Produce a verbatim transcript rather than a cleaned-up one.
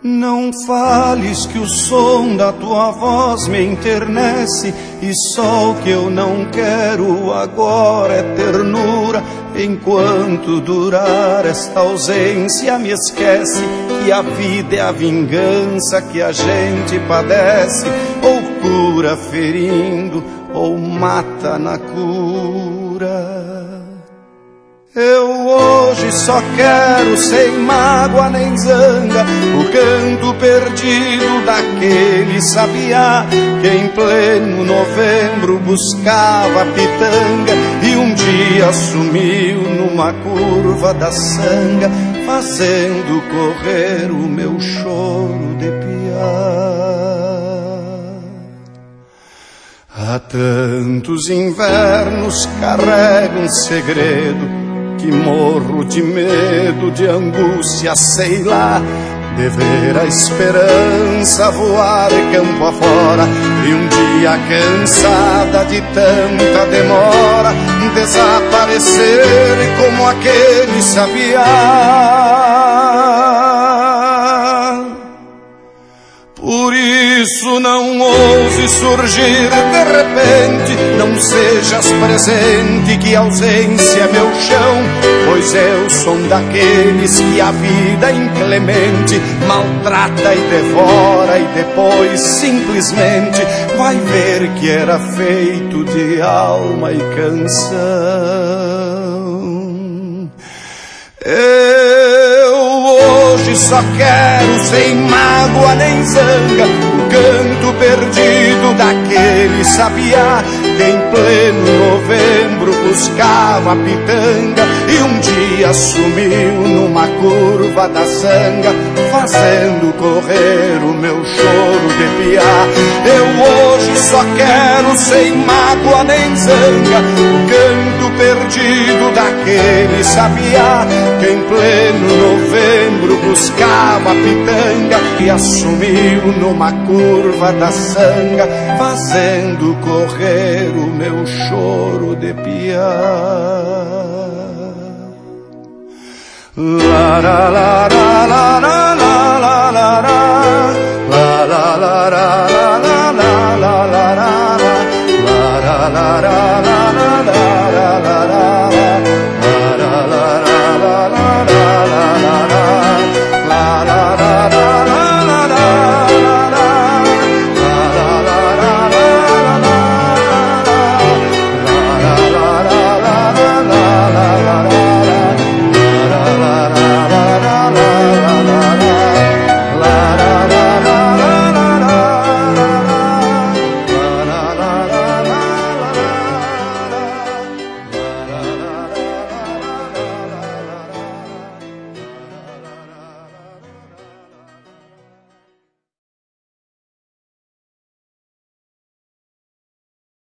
Não fales que o som da tua voz me enternece, e só o que eu não quero agora é ternura. Enquanto durar esta ausência, me esquece que a vida é a vingança que a gente padece, ou cura ferindo, ou mata na cura. Eu hoje só quero, sem mágoa nem zanga, o canto perdido daquele sabiá que em pleno novembro buscava pitanga e um dia sumiu numa curva da sanga, fazendo correr o meu choro de piar. Há tantos invernos carrego um segredo, que morro de medo, de angústia, sei lá, de ver a esperança voar campo afora, e um dia cansada de tanta demora, desaparecer como aquele sabiá. Por isso não ouse surgir de repente, não sejas presente que a ausência é meu chão, pois eu sou daqueles que a vida inclemente maltrata e devora, e depois simplesmente vai ver que era feito de alma e canção. Eu hoje só quero, sem mágoa nem zanga, o canto perdido daquele sabiá que em pleno novembro buscava a pitanga e um dia sumiu numa curva da sanga, fazendo correr o meu choro de piá. Eu hoje só quero, sem mágoa nem zanga, o canto perdido daquele sabiá que em pleno novembro buscava a pitanga e assumiu numa curva da sanga, fazendo correr o meu choro de piar. La la la la la la.